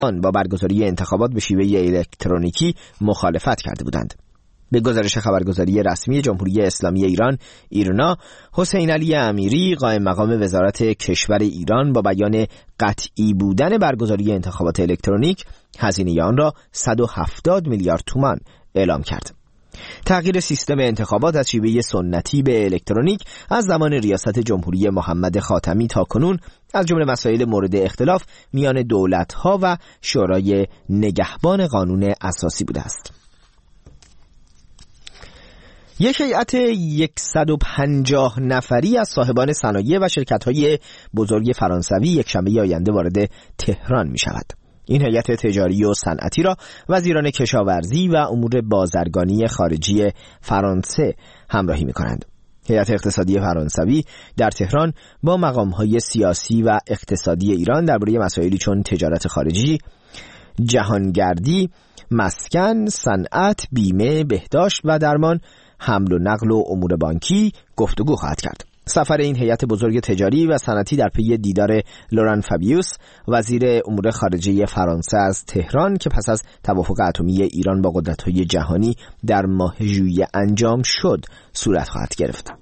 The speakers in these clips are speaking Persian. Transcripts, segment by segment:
آن با برگزاری انتخابات به شیوه الکترونیکی مخالفت کرده بودند. به گزارش خبرگزاری رسمی جمهوری اسلامی ایران ایرنا، حسین علی امیری قائم مقام وزارت کشور ایران با بیان قطعی بودن برگزاری انتخابات الکترونیک هزینه آن را 170 میلیارد تومان اعلام کرد. تغییر سیستم انتخابات از شیوه سنتی به الکترونیک از زمان ریاست جمهوری محمد خاتمی تا کنون از جمله مسائل مورد اختلاف میان دولت‌ها و شورای نگهبان قانون اساسی بوده است. یک هیئت 150 نفری از صاحبان صنایع و شرکت‌های بزرگ فرانسوی یکشنبه آینده وارد تهران می‌شود. این هیئت تجاری و صنعتی را وزیران کشاورزی و امور بازرگانی خارجی فرانسه همراهی می‌کنند. هیئت اقتصادی فرانسوی در تهران با مقام‌های سیاسی و اقتصادی ایران درباره مسائلی چون تجارت خارجی، جهانگردی، مسکن، صنعت، بیمه، بهداشت و درمان، حمل و نقل و امور بانکی گفتگو خواهد کرد. سفر این هیئت بزرگ تجاری و صنعتی در پی دیدار لوران فابیوس وزیر امور خارجه فرانسه از تهران که پس از توافق اتمی ایران با قدرت‌های جهانی در ماه ژوئیه انجام شد صورت خواهد گرفت.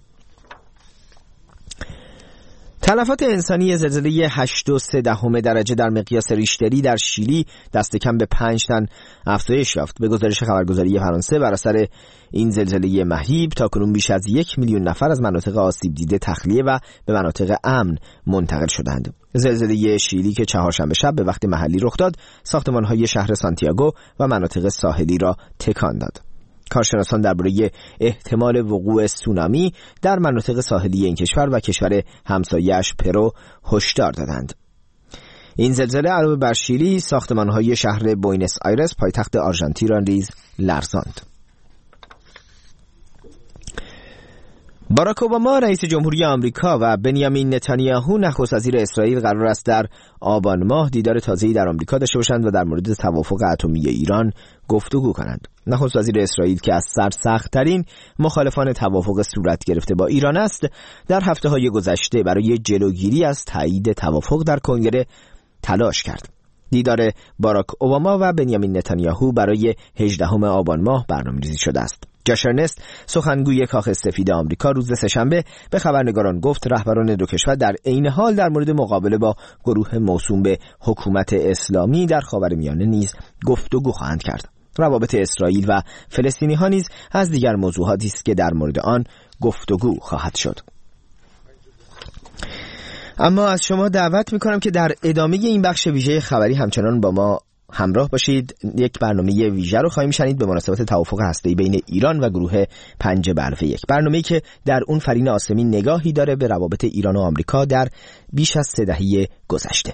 تلفات انسانی زلزله 8.3 درجه در مقیاس ریشتری در شیلی دست کم به 5 تن افزایش یافت. به گزارش خبرگزاری فرانسه بر اثر این زلزله مهیب تاکنون بیش از 1 میلیون نفر از مناطق آسیب دیده تخلیه و به مناطق امن منتقل شدند. زلزله شیلی که چهارشنبه شب به وقت محلی رخ داد، ساختمان‌های شهر سانتیاگو و مناطق ساحلی را تکان داد. کارشناسان درباره احتمال وقوع سونامی در مناطق ساحلی این کشور و کشور همسایه‌اش پرو هشدار دادند. این زلزله علاوه بر شیلی ساختمان‌های شهر بوئنوس آیرس پایتخت آرژانتین را نیز لرزاند. باراک اوباما رئیس جمهوری آمریکا و بنیامین نتانیاهو نخست وزیر اسرائیل قرار است در آبان ماه دیدار تازه‌ای در آمریکا داشته باشند و در مورد توافق اتمی ایران گفتگو کنند. نخست وزیر اسرائیل که از سرسخت‌ترین مخالفان توافق صورت گرفته با ایران است، در هفته‌های گذشته برای جلوگیری از تایید توافق در کنگره تلاش کرد. دیدار باراک اوباما و بنیامین نتانیاهو برای 18 آبان ماه برنامه‌ریزی شده است. جاش ارنست سخنگوی کاخ سفید آمریکا روز سه‌شنبه به خبرنگاران گفت رهبران دو کشور در عین حال در مورد مقابله با گروه موسوم به حکومت اسلامی در خاورمیانه نیز گفتگو خواهند کرد. روابط اسرائیل و فلسطینی‌ها نیز از دیگر موضوعاتی است که در مورد آن گفتگو خواهد شد. اما از شما دعوت می‌کنم که در ادامه این بخش ویژه خبری همچنان با ما همراه باشید. یک برنامه ویژه رو خواهیم شنید به مناسبت توافق هسته‌ای بین ایران و گروه 5+1، برنامه‌ای که در اون فرین آسمی نگاهی داره به روابط ایران و آمریکا در بیش از 3 دهه گذشته.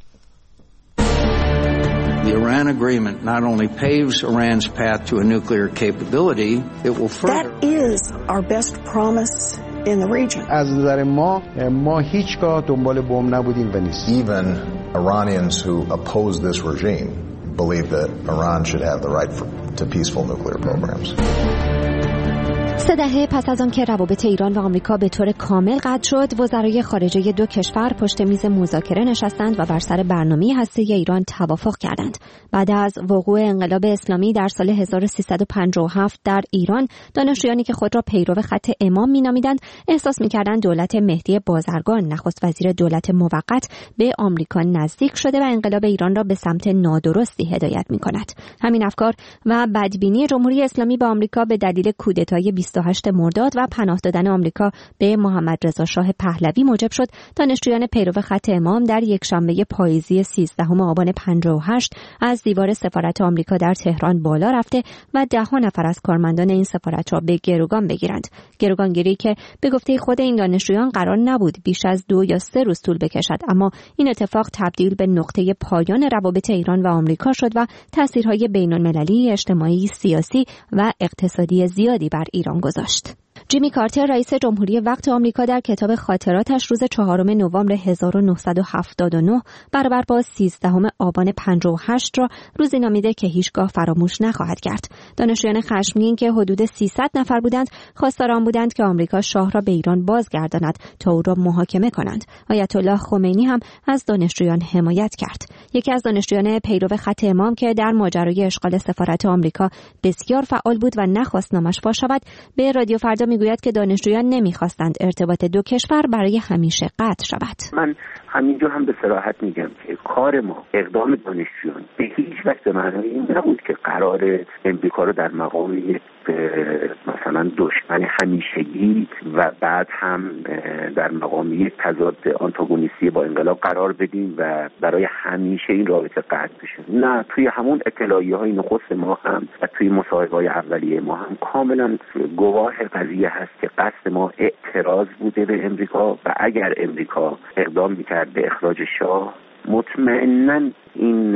The Iran agreement not only paves Iran's path to a nuclear capability, it will further. That is our best promise in the region. از نظر ما هیچگاه دنبال بمب نبودیم و نیست. Even Iranians who oppose this regime believe that Iran should have the right to peaceful nuclear programs. 3 دهه پس از آن که روابط ایران و آمریکا به طور کامل قطع شد، وزرای خارجه دو کشور پشت میز مذاکره نشستند و بر سر برنامه هسته‌ای ایران توافق کردند. بعد از وقوع انقلاب اسلامی در سال 1357 در ایران، دانشجویانی که خود را پیرو خط امام می‌نامیدند، احساس می‌کردند دولت مهدی بازرگان، نخست وزیر دولت موقت، به آمریکا نزدیک شده و انقلاب ایران را به سمت نادرستی هدایت می‌کند. همین افکار و بدبینی جمهوری اسلامی به آمریکا به دلیل کودتای 28 مرداد و پناه دادن آمریکا به محمد رضا شاه پهلوی موجب شد دانشجویان پیرو خط امام در یکشنبه پاییزی 13 آبان 58 از دیوار سفارت آمریکا در تهران بالا رفته و 10 نفر از کارمندان این سفارت را به گروگان بگیرند. گروگانگیری که به گفته خود این دانشجویان قرار نبود بیش از 2 یا 3 روز طول بکشد، اما این اتفاق تبدیل به نقطه پایان روابط ایران و آمریکا شد و تاثیرهای بین‌المللی، اجتماعی، سیاسی و اقتصادی زیادی بر ایران گذاشت. جیمی کارتر رئیس جمهوری وقت آمریکا در کتاب خاطراتش روز 4 نوامبر 1979 برابر با 13 آبان 58 را روزی نامیده که هیچگاه فراموش نخواهد کرد. دانشجویان خشمگین که حدود 300 نفر بودند خواستار آن بودند که آمریکا شاه را به ایران بازگرداند تا او را محاکمه کنند. آیت الله خمینی هم از دانشجویان حمایت کرد. یکی از دانشجویان پیرو خط امام که در ماجرای اشغال سفارت آمریکا بسیار فعال بود و نخواست نامش فاش شود، به رادیو فردا میگوید که دانشجویان نمیخواستند ارتباط دو کشور برای همیشه قطع شود. من همینجا هم به صراحت میگم که کار ما، اقدام دانشجویان به هیچ وجه به معنای این نبود که قرار امریکا رو در مقام یک مثلا دشمن همیشگی و بعد هم در مقام یک تضاد آنتاگونیستی با انقلاب قرار بدیم و برای همیشه این رابطه قطع بشه. نه، توی همون اطلاعیه‌های نخست ما هم و توی مصاحبه‌های اولیه ما هم کاملا گواه قضیه هست که قصد ما اعتراض بوده به امریکا و اگر امریکا اقدام می‌کرد به اخراج شاه، مطمئناً این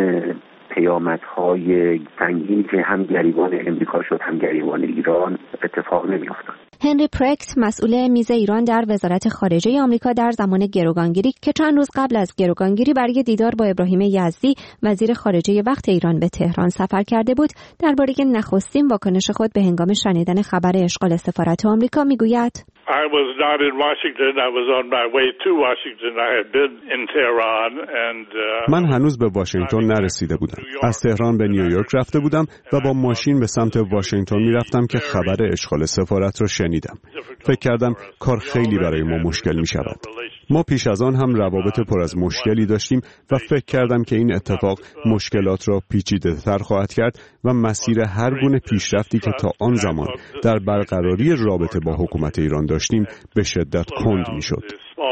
پیامدهای سنگینی که هم گریبان امریکا شد هم گریبان ایران اتفاق نمی‌افتاد. هنری پرکت، مسئول میز ایران در وزارت خارجه آمریکا در زمان گروگانگیری که چند روز قبل از گروگانگیری برای دیدار با ابراهیم یزدی وزیر خارجه وقت ایران به تهران سفر کرده بود، درباره نخستین واکنش خود به هنگام شنیدن خبر اشغال سفارت آمریکا میگوید: I was not in Washington. I was on my way to Washington. I had been in Tehran and من هنوز به واشنگتن نرسیده بودم. از تهران به نیویورک رفته بودم و با ماشین به سمت واشنگتن میرفتم که خبر اشغال سفارت را شنیدم. فکر کردم کار خیلی برای ما مشکل می شود. ما پیش از آن هم روابط پر از مشکلی داشتیم و فکر کردم که این اتفاق مشکلات را پیچیده‌تر خواهد کرد و مسیر هر گونه پیشرفتی که تا آن زمان در برقراری رابطه با حکومت ایران داشتیم به شدت کند می‌شد.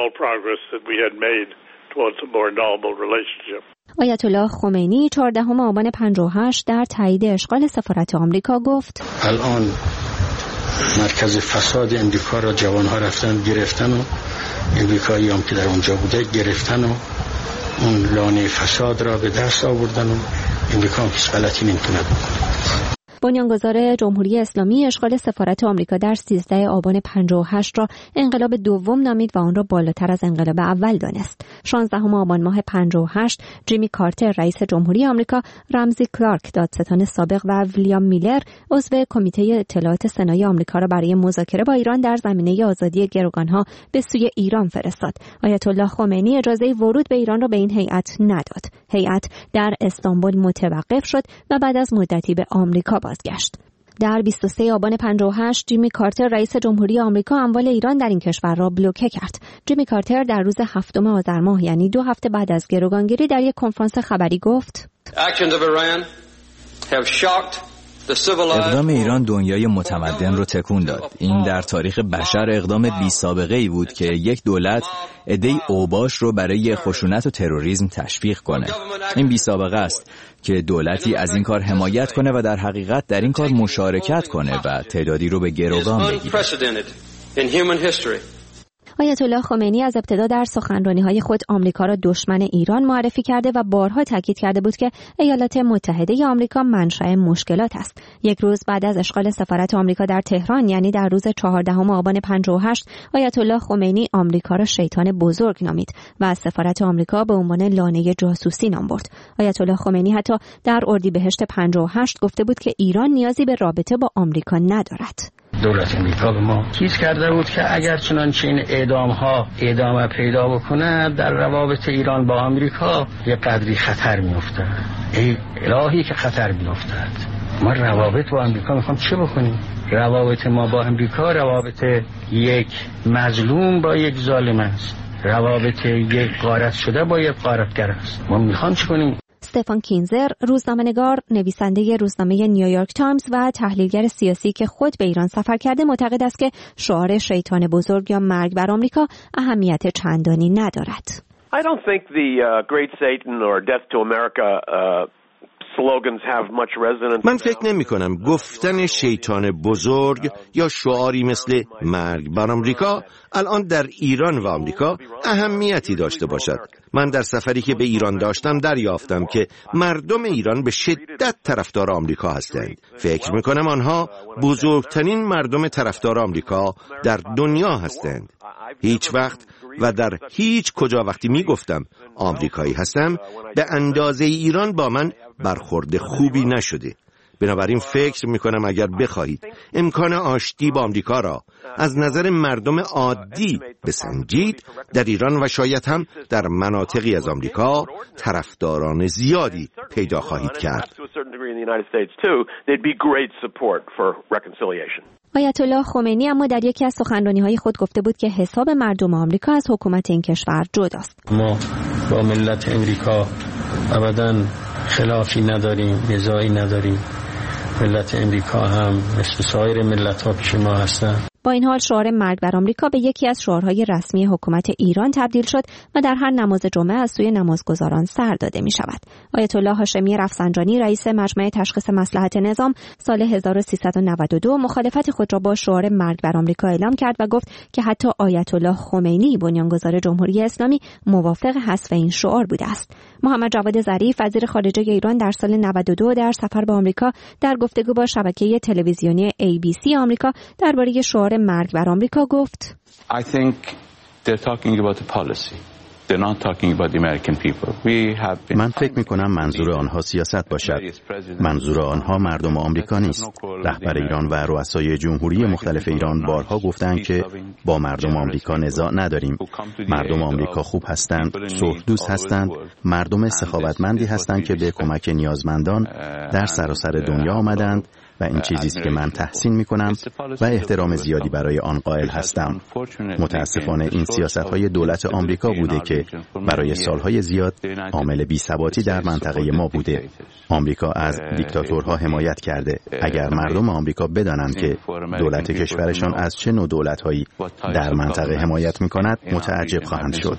آیت الله خمینی 14 آبان 58 در تایید اشغال سفارت آمریکا گفت: الان مرکز فساد امریکا را جوانها رفتن گرفتن و امریکایی هم که در اونجا بوده گرفتن و اون لانه فساد را به دست آوردن و امریکا هم هیچ غلطی نمیتونه بکنه. بنیانگذار جمهوری اسلامی اشغال سفارت آمریکا در 13 آبان 58 را انقلاب دوم نامید و آن را بالاتر از انقلاب اول دانست. 16 آبان ماه 58 جیمی کارتر رئیس جمهوری آمریکا، رمزی کلارک دادستان سابق و ویلیام میلر عضو کمیته اطلاعات سنای آمریکا را برای مذاکره با ایران در زمینه آزادی گروگانها به سوی ایران فرستاد. آیت الله خمینی اجازه ورود به ایران را به این هیئت نداد. هیئت در استانبول متوقف شد و بعد از مدتی به آمریکا بازگشت. در 23 آبان 58 جیمی کارتر رئیس جمهوری آمریکا اموال ایران در این کشور را بلوکه کرد. جیمی کارتر در روز 7 آذر ماه یعنی 2 هفته بعد از گروگانگیری در یک کنفرانس خبری گفت: اقدام ایران دنیای متمدن رو تکون داد. این در تاریخ بشر اقدام بی سابقه ای بود که یک دولت عده‌ای اوباش رو برای خشونت و تروریسم تشویق کنه. این بی سابقه است که دولتی از این کار حمایت کنه و در حقیقت در این کار مشارکت کنه و تعدادی رو به گروگان بگیره. آیت الله خمینی از ابتدا در سخنرانی‌های خود آمریکا را دشمن ایران معرفی کرده و بارها تاکید کرده بود که ایالات متحده آمریکا منشأ مشکلات است. یک روز بعد از اشغال سفارت آمریکا در تهران یعنی در روز 14 آبان 58 آیت الله خمینی آمریکا را شیطان بزرگ نامید و از سفارت آمریکا به عنوان لانه جاسوسی نام برد. آیت الله خمینی حتی در اردیبهشت 58 گفته بود که ایران نیازی به رابطه با آمریکا ندارد. دولت امریکا به ما چیز کرده بود که اگر چنانچه این اعدام‌ها ادامه پیدا بکنه در روابط ایران با آمریکا یه قدری خطر می‌افتد. ای الهی که خطر می‌افتد. ما روابط با آمریکا می‌خوام چه بکنیم؟ روابط ما با آمریکا روابط یک مظلوم با یک ظالم است. روابط یک غارت شده با یک غارتگر است. ما می‌خوام چه کنیم؟ استفان کینزر، روزنامه‌نگار، نویسنده روزنامه نیویورک تایمز و تحلیلگر سیاسی که خود به ایران سفر کرده، معتقد است که شعار شیطان بزرگ یا مرگ بر آمریکا اهمیت چندانی ندارد. I don't think the Great Satan or Death to America من فکر نمی کنم گفتن شیطان بزرگ یا شعاری مثل مرگ بر آمریکا الان در ایران و آمریکا اهمیتی داشته باشد. من در سفری که به ایران داشتم دریافتم که مردم ایران به شدت طرفدار آمریکا هستند. فکر می کنم آنها بزرگترین مردم طرفدار آمریکا در دنیا هستند. هیچ وقت و در هیچ کجا وقتی می گفتم آمریکایی هستم به اندازه ایران با من برخورد خوبی نشده. بنابراین فکر میکنم اگر بخواهید امکان آشتی با آمریکا را از نظر مردم عادی بسنجید، در ایران و شاید هم در مناطقی از آمریکا طرفداران زیادی پیدا خواهید کرد. آیت الله خمینی اما در یکی از سخنرانی‌های خود گفته بود که حساب مردم آمریکا از حکومت این کشور جداست. ما با ملت امریکا ابداً خلافی نداریم، نزاعی نداریم. ملت امریکا هم مثل سایر ملت‌ها پیش ما هستن. با این حال شعار مرگ بر آمریکا به یکی از شعارهای رسمی حکومت ایران تبدیل شد و در هر نماز جمعه از سوی نمازگزاران سر داده می شود. آیت الله هاشمی رفسنجانی رئیس مجمع تشخیص مصلحت نظام سال 1392 مخالفت خود را با شعار مرگ بر آمریکا اعلام کرد و گفت که حتی آیت الله خمینی بنیانگذار جمهوری اسلامی موافق حذف این شعار بوده است. محمد جواد ظریف وزیر خارجه ایران در سال 92 در سفر به آمریکا در گفتگو با شبکه تلویزیونی ABC آمریکا درباره شعار مرگ بر آمریکا گفت I think they're talking about the policy. They're not talking about the American people. من فکر می‌کنم منظور آنها سیاست باشد. منظور آنها مردم آمریکا نیست. رهبر ایران و رؤسای جمهوری مختلف ایران بارها گفتند که با مردم آمریکا نزاع نداریم. مردم آمریکا خوب هستند، صلح دوست هستند، مردم سخاوتمندی هستند که به کمک نیازمندان در سراسر دنیا آمدند و این چیزی است که من تحسین می‌کنم و احترام زیادی برای آن قائل هستم. متأسفانه این سیاست‌های دولت آمریکا بوده که برای سالهای زیاد عامل بی‌ثباتی در منطقه ما بوده. آمریکا از دیکتاتورها حمایت کرده. اگر مردم آمریکا بدانند که دولت کشورشان از چه نوع دولت‌هایی در منطقه حمایت می‌کند، متعجب خواهند شد.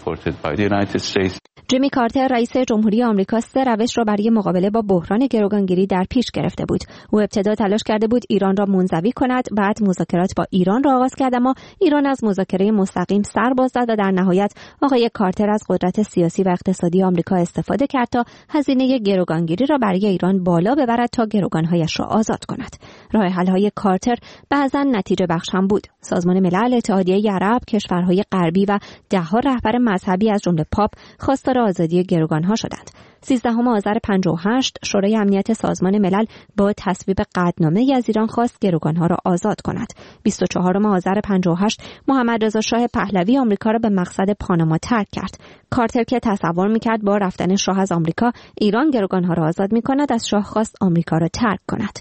جیمی کارتر رئیس جمهوری آمریکا 3 روش را برای مقابله با بحران گروگانگیری در پیش گرفته بود. او ابتدا تلاش کرده بود ایران را منزوی کند، بعد مذاکرات با ایران را آغاز کرد اما ایران از مذاکره مستقیم سر باز زد و در نهایت آقای کارتر از قدرت سیاسی و اقتصادی آمریکا استفاده کرد تا هزینه گروگانگیری را برای ایران بالا ببرد تا گروگانهایش را آزاد کند. راه حل‌های کارتر بعضاً نتیجه بخش هم بود. سازمان ملل، اتحادیه عرب، کشورهای غربی و ده‌ها رهبر مذهبی از جمله پاپ خواستار آزادی گروگانها شدند. 13 آذر 58 شورای امنیت سازمان ملل با تصویب قطعنامه‌ای از ایران خواست گروگانها را آزاد کند. 24 آذر 58 محمد رضا شاه پهلوی آمریکا را به مقصد پاناما ترک کرد. کارتر که تصور می‌کرد با رفتن شاه از آمریکا ایران گروگانها را آزاد می‌کند، از شاه خواست آمریکا را ترک کند.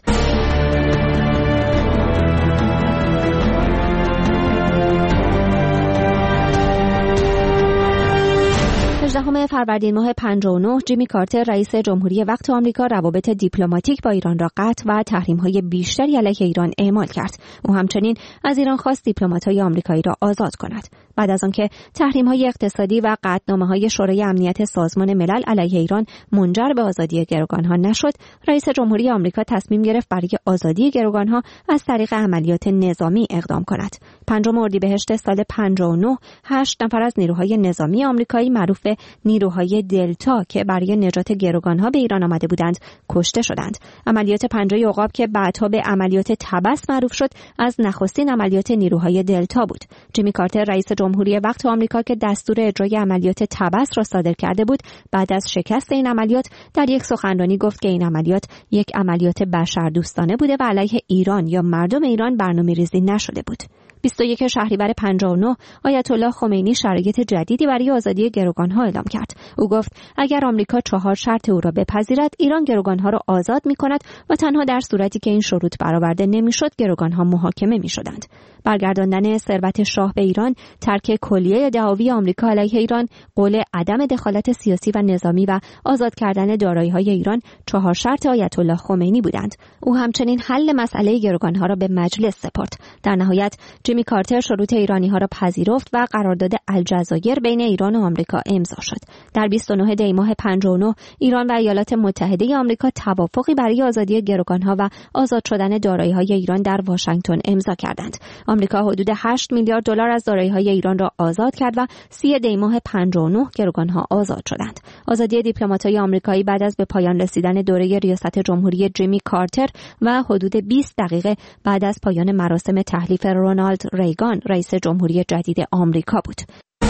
18 فروردین ماه 59 جیمی کارتر رئیس جمهوری وقت آمریکا روابط دیپلماتیک با ایران را قطع و تحریم‌های بیشتری علیه ایران اعمال کرد. او همچنین از ایران خواست دیپلمات‌های آمریکایی را آزاد کند. بعد از آنکه تحریم‌های اقتصادی و قطعنامه‌های شورای امنیت سازمان ملل علیه ایران منجر به آزادی گروگانها نشد، رئیس جمهوری آمریکا تصمیم گرفت برای آزادی گروگانها از طریق عملیات نظامی اقدام کند. 5 اردیبهشت سال 59 8 نفر از نیروهای نظامی آمریکایی معروف به نیروهای دلتا که برای نجات گروگانها به ایران آمده بودند کشته شدند. عملیات پنجه عقاب که بعدها به عملیات تبس معروف شد از نخستین عملیات نیروهای دلتا بود. جیمی کارتر رئیس جمهوری وقت آمریکا که دستور اجرای عملیات تبس را صادر کرده بود، بعد از شکست این عملیات در یک سخنرانی گفت که این عملیات یک عملیات بشردوستانه بوده و علیه ایران یا مردم ایران برنامه‌ریزی نشده بود. 21 شهریور 59 آیت الله خمینی شرایط جدیدی برای آزادی گروگانها اعلام کرد. او گفت اگر آمریکا 4 شرط او را بپذیرد، ایران گروگانها را آزاد می‌کند و تنها در صورتی که این شروط برآورده نمی‌شد گروگانها محاکمه می‌شدند. برگرداندن ثروت شاه به ایران، ترک کلیه دعاوی آمریکا علیه ایران، قول عدم دخالت سیاسی و نظامی و آزاد کردن دارایی‌های ایران 4 شرط آیت الله خمینی بودند. او همچنین حل مسئله گروگانها را به مجلس سپرد. در نهایت جیمی کارتر شروط ایرانی‌ها را پذیرفت و قرارداد الجزایر بین ایران و آمریکا امضا شد. در 29 دی ماه 59 ایران و ایالات متحده آمریکا توافقی برای آزادی گروگان‌ها و آزاد شدن دارایی‌های ایران در واشنگتن امضا کردند. آمریکا حدود 8 میلیارد دلار از دارایی‌های ایران را آزاد کرد و 30 دی ماه 59 گروگان‌ها آزاد شدند. آزادی دیپلمات‌های آمریکایی بعد از به پایان رسیدن دوره ریاست جمهوری جیمی کارتر و حدود 20 دقیقه بعد از پایان مراسم تحلیف رونالد ریگان رئیس جمهوری جدید آمریکا بود.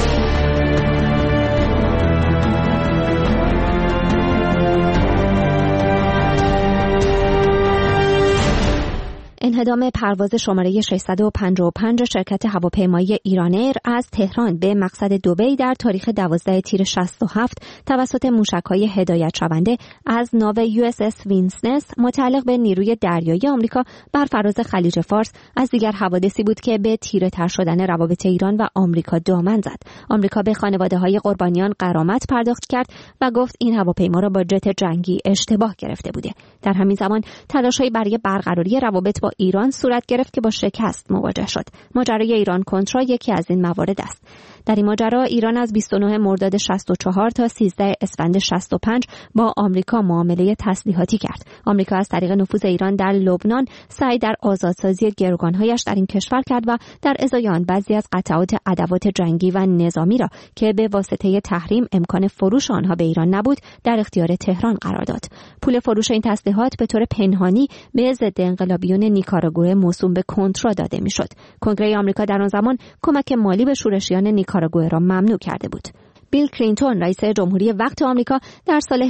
انهدام پرواز شماره 655 شرکت هواپیمایی ایران ایر از تهران به مقصد دبی در تاریخ 12 تیر 67 توسط موشک‌های هدایت شونده از ناو USS وینسنس متعلق به نیروی دریایی آمریکا بر فراز خلیج فارس از دیگر حوادثی بود که به تیره‌تر شدن روابط ایران و آمریکا دامن زد. آمریکا به خانواده‌های قربانیان غرامت پرداخت کرد و گفت این هواپیما را با جت جنگی اشتباه گرفته بوده. در همین زمان تلاش‌هایی برای برقراری روابط با ایران صورت گرفت که با شکست مواجه شد. ماجرای ایران کنترا یکی از این موارد است. در این ماجرا ایران از 29 مرداد 64 تا 13 اسفند 65 با آمریکا معامله تسلیحاتی کرد. آمریکا از طریق نفوذ ایران در لبنان سعی در آزادسازی گروگان‌هایش در این کشور کرد و در ازای آن بعضی از قطعات ادوات جنگی و نظامی را که به واسطه تحریم امکان فروش آنها به ایران نبود در اختیار تهران قرار داد. پول فروش این تسلیحات به طور پنهانی به ضد انقلابیون نیکاراگوئه موسوم به کنترا داده میشد. کنگره آمریکا در آن زمان کمک مالی به شورشیان نیکاراگوئه را ممنوع کرده بود. بیل کلینتون رئیس جمهوری وقت آمریکا در سال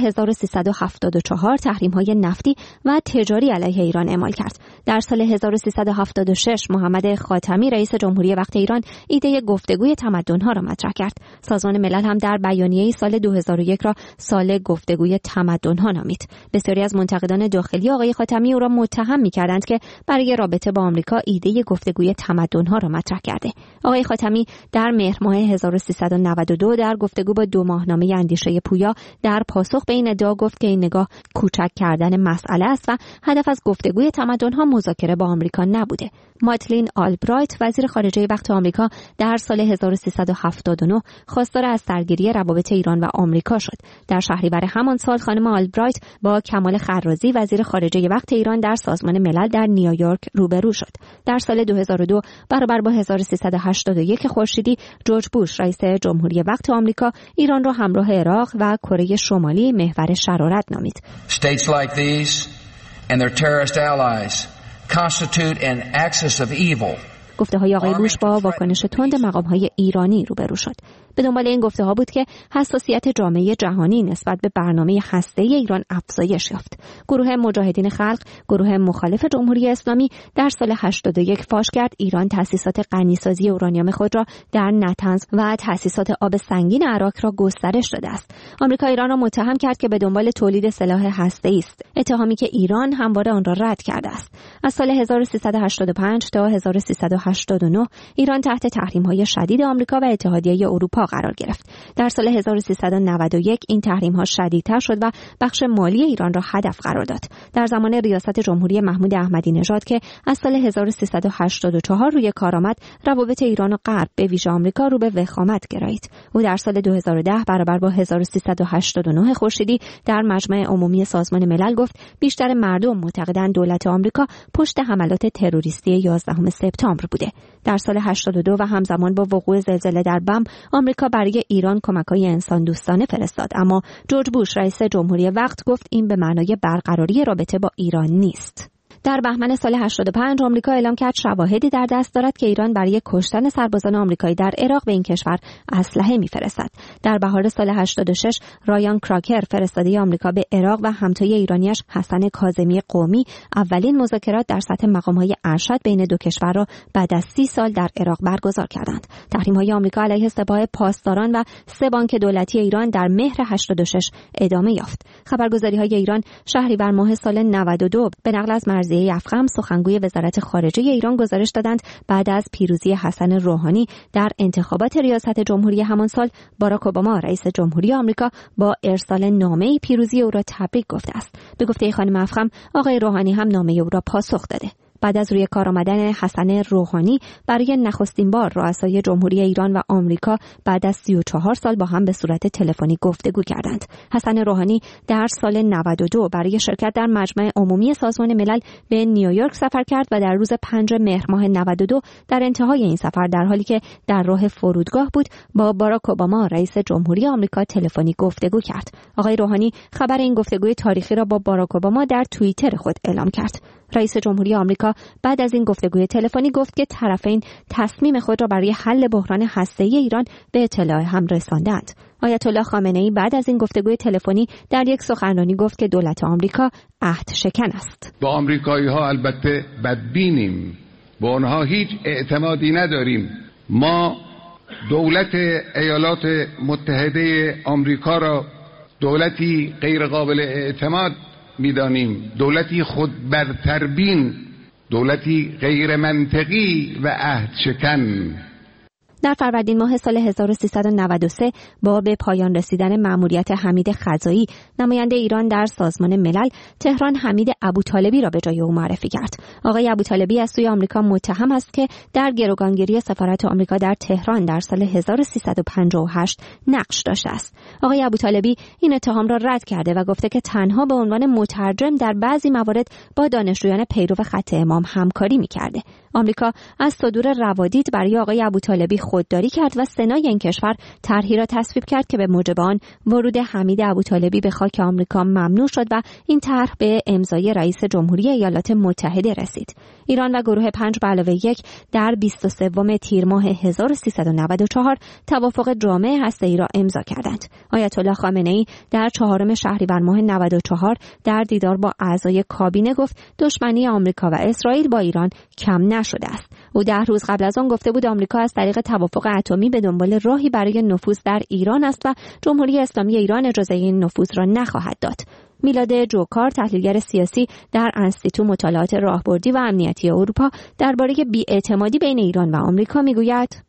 1374 تحریم‌های نفتی و تجاری علیه ایران اعمال کرد. در سال 1376 محمد خاتمی رئیس جمهوری وقت ایران ایده گفتگوی تمدن‌ها را مطرح کرد. سازمان ملل هم در بیانیه‌ای سال 2001 را سال گفتگوی تمدن‌ها نامید. بسیاری از منتقدان داخلی آقای خاتمی او را متهم می‌کردند که برای رابطه با آمریکا ایده گفتگوی تمدن‌ها را مطرح کرده. آقای خاتمی در مهر ماه 1392 در گفتگو با 2 ماهنامه اندیشه پویا در پاسخ به این ادعا گفت که این نگاه کوچک کردن مسئله است و هدف از گفتگوی تمدن‌ها مذاکره با آمریکا نبوده. مادلین آلبرایت وزیر خارجه وقت آمریکا در سال 1379 خواستار از سرگیری روابط ایران و آمریکا شد. در شهریور همان سال خانم آلبرایت با کمال خرازی وزیر خارجه وقت ایران در سازمان ملل در نیویورک روبرو شد. در سال 2002 برابر با 1381 خورشیدی جورج بوش رئیس جمهوری وقت آمریکا ایران را همراه عراق و کره شمالی محور شرارت نامید. States like these and their terrorist allies constitute an axis of evil. گفته‌های آقای بوش با واکنش تند مقام‌های ایرانی روبرو شد. به دنبال این گفته‌ها بود که حساسیت جامعه جهانی نسبت به برنامه هسته‌ای ایران افزایش یافت. گروه مجاهدین خلق، گروه مخالف جمهوری اسلامی در سال 81 فاش کرد ایران تأسیسات غنیسازی اورانیوم خود را در نطنز و تأسیسات آب سنگین عراق را گسترش داده است. آمریکا ایران را متهم کرد که به دنبال تولید سلاح هسته‌ای است، اتهامی که ایران همواره آن را رد کرده است. از سال 1385 تا 1389 ایران تحت تحریم‌های شدید آمریکا و اتحادیه اروپا قرار گرفت. در سال 1391 این تحریم‌ها شدیدتر شد و بخش مالی ایران را هدف قرار داد. در زمان ریاست جمهوری محمود احمدی نژاد که از سال 1384 روی کار آمد، روابط ایران و غرب به ویژه آمریکا رو به وخامت گرایید. او در سال 2010 برابر با 1389 خورشیدی در مجمع عمومی سازمان ملل گفت بیشتر مردم معتقدند دولت آمریکا پشت حملات تروریستی 11 سپتامبر بوده. در سال 82 و همزمان با وقوع زلزله در بم آمریکا برای ایران کمک‌های انسان دوستانه فرستاد، اما جورج بوش رئیس جمهوری وقت گفت این به معنای برقراری رابطه با ایران نیست. در بهمن سال 85 آمریکا اعلام کرد شواهدی در دست دارد که ایران برای کشتن سربازان آمریکایی در عراق به این کشور اسلحه می‌فرستد. در بهار سال 86 رایان کراکر فرستاده آمریکا به عراق و همتای ایرانیش حسن کاظمی قومی اولین مذاکرات در سطح مقام‌های ارشد بین دو کشور را بعد از 30 سال در عراق برگزار کردند. تحریم‌های آمریکا علیه سپاه پاسداران و 3 بانک دولتی ایران در مهر 86 ادامه یافت. خبرگزاری‌های ایران شهریور ماه سال 92 به نقل از افخم سخنگوی وزارت خارجه ایران گزارش دادند بعد از پیروزی حسن روحانی در انتخابات ریاست جمهوری همان سال باراک اوباما رئیس جمهوری آمریکا با ارسال نامه‌ای پیروزی او را تبریک گفته است. به گفته خانم افخم آقای روحانی هم نامه او را پاسخ داده. بعد از روی کار آمدن حسن روحانی برای نخستین بار رؤسای جمهوری ایران و آمریکا بعد از 34 سال با هم به صورت تلفنی گفتگو کردند. حسن روحانی در سال 92 برای شرکت در مجمع عمومی سازمان ملل به نیویورک سفر کرد و در روز 5 مهر ماه 92 در انتهای این سفر در حالی که در راه فرودگاه بود با باراک اوباما رئیس جمهوری آمریکا تلفنی گفتگو کرد. آقای روحانی خبر این گفتگوی تاریخی را با باراک اوباما در توییتر خود اعلام کرد. رئیس جمهوری آمریکا بعد از این گفتگوی تلفنی گفت که طرفین تصمیم خود را برای حل بحران هسته‌ای ایران به اطلاع هم رساندند. آیت الله خامنه‌ای بعد از این گفتگوی تلفنی در یک سخنرانی گفت که دولت آمریکا عهد شکن است. با آمریکایی‌ها البته بدبینیم، به آنها هیچ اعتمادی نداریم. ما دولت ایالات متحده آمریکا را دولتی غیر قابل اعتماد می‌دانیم، دولتی خودبرتربین، دولتی غیر منطقی و عهد شکن. در فروردین ماه سال 1393 با به پایان رسیدن مأموریت حمید خزایی نماینده ایران در سازمان ملل، تهران حمید ابوطالبی را به جای او معرفی کرد. آقای ابوطالبی از سوی آمریکا متهم است که در گروگانگیری سفارت آمریکا در تهران در سال 1358 نقش داشته است. آقای ابوطالبی این اتهام را رد کرده و گفته که تنها به عنوان مترجم در بعضی موارد با دانشجویان پیرو خط امام همکاری می‌کرده. آمریکا از صدور روادید برای آقای ابوطالبی خودداری کرد و سنای این کشور طرحی را تصویب کرد که به موجب آن ورود حمید ابوطالبی به خاک آمریکا ممنوع شد و این طرح به امضای رئیس جمهوری ایالات متحده رسید. ایران و گروه 5+1 در 23 تیر ماه 1394 توافق جامع هسته‌ای را امضا کردند. آیت الله خامنه‌ای در 4 شهریور ماه 94 در دیدار با اعضای کابینه گفت دشمنی آمریکا و اسرائیل با ایران کم نشده است. او 10 روز قبل از آن گفته بود آمریکا از طریق توافق اتمی به دنبال راهی برای نفوذ در ایران است و جمهوری اسلامی ایران اجازه این نفوذ را نخواهد داد. میلاد جوکار، تحلیلگر سیاسی در انستیتو مطالعات راهبردی و امنیتی اروپا، درباره بی‌اعتمادی بین ایران و آمریکا میگوید: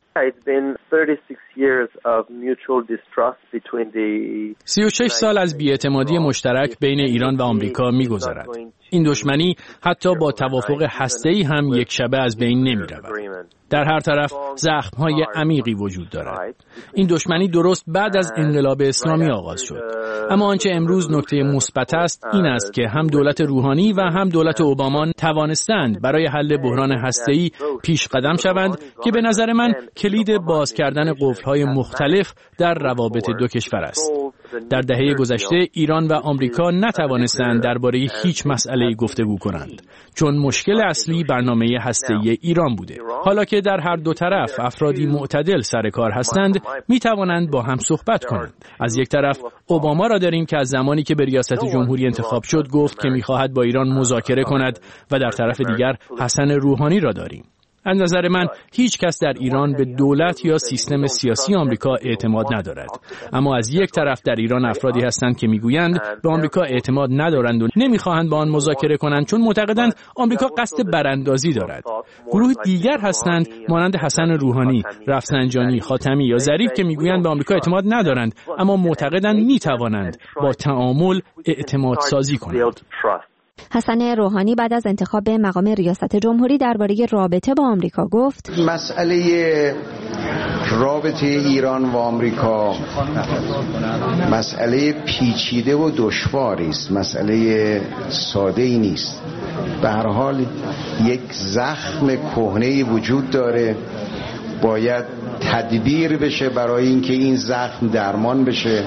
36 سال از بی‌اعتمادی مشترک بین ایران و آمریکا می‌گذرد. این دشمنی حتی با توافق هسته‌ای هم یک شبه از بین نمی‌رود. در هر طرف زخم‌های عمیقی وجود دارد. این دشمنی درست بعد از انقلاب اسلامی آغاز شد. اما آنچه امروز نکته مثبت است این است که هم دولت روحانی و هم دولت اوباما توانستند برای حل بحران هسته‌ای پیش قدم شوند که به نظر من کلید باز کردن قفل‌های مختلف در روابط دو کشور است. در دهه گذشته ایران و آمریکا نتوانستند درباره هیچ مسئله‌ای گفتگو کنند، چون مشکل اصلی برنامه هسته‌ای ایران بوده. حالا که در هر دو طرف افرادی معتدل سر کار هستند، می توانند با هم صحبت کنند. از یک طرف اوباما را داریم که از زمانی که به ریاست جمهوری انتخاب شد گفت که می‌خواهد با ایران مذاکره کند و در طرف دیگر حسن روحانی را داریم. از نظر من هیچ کس در ایران به دولت یا سیستم سیاسی آمریکا اعتماد ندارد. اما از یک طرف در ایران افرادی هستند که میگویند به آمریکا اعتماد ندارند و نمیخواهند با آن مذاکره کنند چون معتقدند آمریکا قصد براندازی دارد. گروه دیگر هستند مانند حسن روحانی، رفسنجانی، خاتمی یا ظریف که میگویند به آمریکا اعتماد ندارند اما معتقدند میتوانند با تعامل اعتماد سازی کنند. حسن روحانی بعد از انتخاب به مقام ریاست جمهوری درباره رابطه با آمریکا گفت: مسئله رابطه ایران و آمریکا مسئله پیچیده و دشواری است، مسئله ساده‌ای نیست. به هر حال یک زخم کهنه‌ای وجود داره، باید تدبیر بشه برای اینکه این زخم درمان بشه.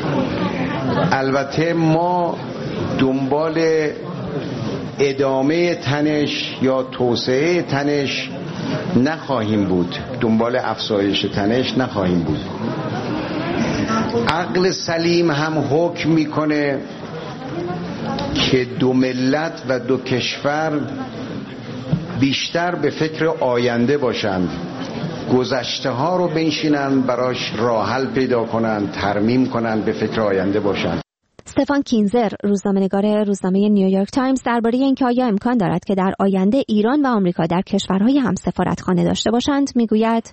البته ما دنبال ادامه تنش یا توسعه تنش نخواهیم بود، دنبال افزایش تنش نخواهیم بود. عقل سلیم هم حکم میکنه که دو ملت و دو کشور بیشتر به فکر آینده باشند، گذشته ها رو بنشینن براش راه حل پیدا کنن، ترمیم کنن، به فکر آینده باشن. استفان کینزر، روزنامه‌نگار روزنامه نیویورک تایمز، درباره اینکه آیا امکان دارد که در آینده ایران و آمریکا در کشورهای هم سفارتخانه داشته باشند، میگوید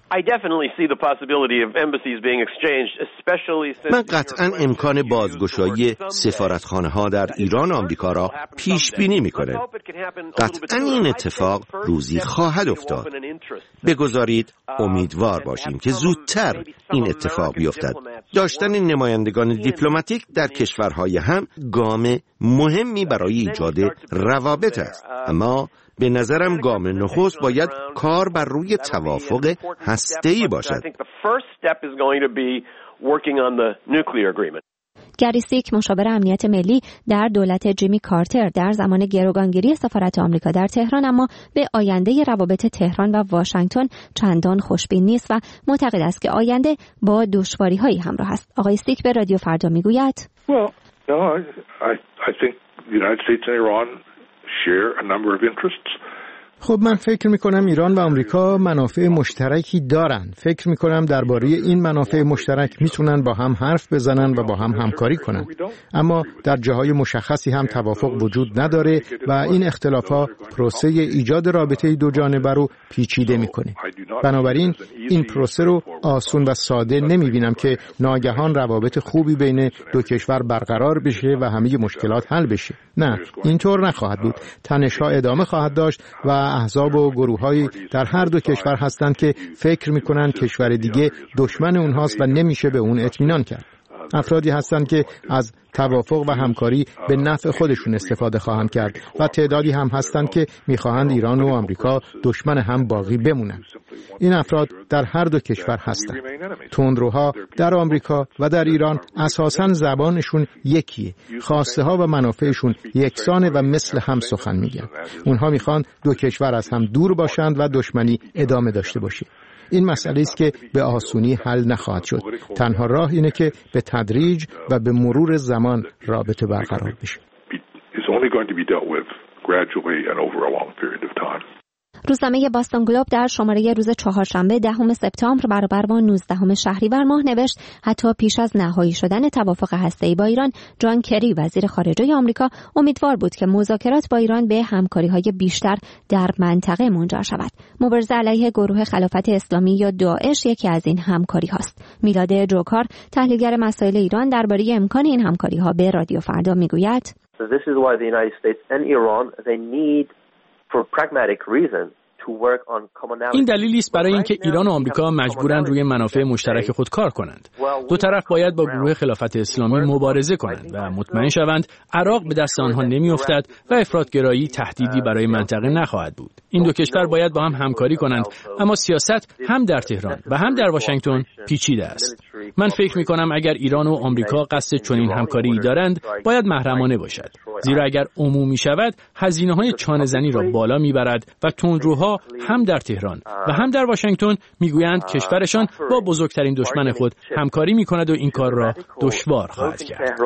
من قطعاً امکان بازگشایی سفارتخانه‌ها در ایران و آمریکا را پیش بینی می‌کنم. قطعاً این اتفاق روزی خواهد افتاد. بگذارید امیدوار باشیم که زودتر این اتفاق بیفتد. داشتن نمایندگان دیپلماتیک در کشورهای هم گام مهمی برای ایجاد روابط است، اما به نظرم گام نخست باید کار بر روی توافق هسته‌ای باشد. گری سیک، مشاور امنیت ملی در دولت جیمی کارتر، در زمان گروگانگیری سفارت آمریکا در تهران اما به آینده روابط تهران و واشنگتن چندان خوشبین نیست و معتقد است که آینده با دشواری‌هایی همراه است. آقای سیک به رادیو فردا میگوید خب من فکر میکنم ایران و آمریکا منافع مشترکی دارن. فکر میکنم درباره این منافع مشترک میتونن با هم حرف بزنن و با هم همکاری کنن. اما در جاهای مشخصی هم توافق وجود نداره و این اختلافات پروسه ایجاد رابطه دو جانبه رو پیچیده میکنه. بنابراین این پروسه رو آسون و ساده نمیبینم که ناگهان روابط خوبی بین دو کشور برقرار بشه و همه مشکلات حل بشه. نه، اینطور نخواهد بود. تنش‌ها ادامه خواهد داشت و احزاب و گروه‌هایی در هر دو کشور هستند که فکر می‌کنند کشور دیگه دشمن اونهاست و نمیشه به اون اطمینان کرد. افرادی هستند که از توافق و همکاری به نفع خودشون استفاده خواهند کرد و تعدادی هم هستند که می‌خواهند ایران و آمریکا دشمن هم باقی بمونند. این افراد در هر دو کشور هستند. تندروها در آمریکا و در ایران اساساً زبانشون یکیه. خواسته ها و منافعشون یکسانه و مثل هم سخن میگن. اونها میخوان دو کشور از هم دور باشند و دشمنی ادامه داشته باشه. این مسئله است که به آسونی حل نخواهد شد. تنها راه اینه که به تدریج و به مرور زمان رابطه برقرار بشه. روزنامه باستون گلوب در شماره روز چهارشنبه 10 سپتامبر برابر با 19 شهریور ماه نوشت حتی پیش از نهایی شدن توافق هسته‌ای با ایران، جان کری وزیر خارجه آمریکا امیدوار بود که مذاکرات با ایران به همکاری‌های بیشتر در منطقه منجر شود. مبارزه علیه گروه خلافت اسلامی یا داعش یکی از این همکاری هاست. میلاد جوکار، تحلیلگر مسائل ایران، درباره امکان این همکاری‌ها به رادیو فردا میگوید این دلیلی است برای اینکه ایران و آمریکا مجبورند روی منافع مشترک خود کار کنند. دو طرف باید با گروه خلافت اسلامی مبارزه کنند و مطمئن شوند عراق به دست آنها نمیافتد و افراطگرایی تهدیدی برای منطقه نخواهد بود. این دو کشور باید با هم همکاری کنند، اما سیاست هم در تهران و هم در واشنگتن پیچیده است. من فکر می‌کنم اگر ایران و آمریکا قصد چنین همکاری دارند، باید محرمانه باشد. زیرا اگر عمومی شود، هزینه‌های چانه‌زنی را بالا می‌برد و تندروها هم در تهران و هم در واشنگتن میگویند کشورشان با بزرگترین دشمن خود همکاری می‌کند و این کار را دشوار خواهد کرد.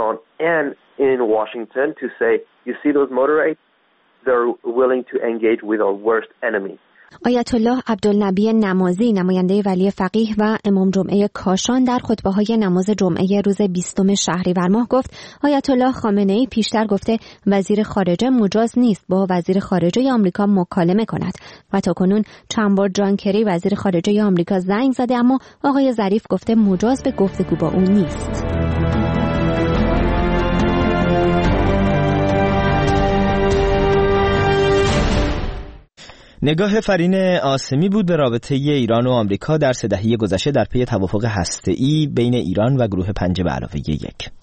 آیت الله عبدالنبی نمازی، نماینده ولی فقیه و امام جمعه کاشان، در خطبه‌های نماز جمعه روز 20 شهریور ماه گفت آیت الله خامنه‌ای پیشتر گفته وزیر خارجه مجاز نیست با وزیر خارجه آمریکا مکالمه کند و تاکنون چند بار جان کری وزیر خارجه آمریکا زنگ زده، اما آقای ظریف گفته مجاز به گفتگو با او نیست. نگاه فرین آسمی بود به رابطه ایران و آمریکا در 3 دهه گذشته در پی توافق هسته‌ای بین ایران و گروه 5+1.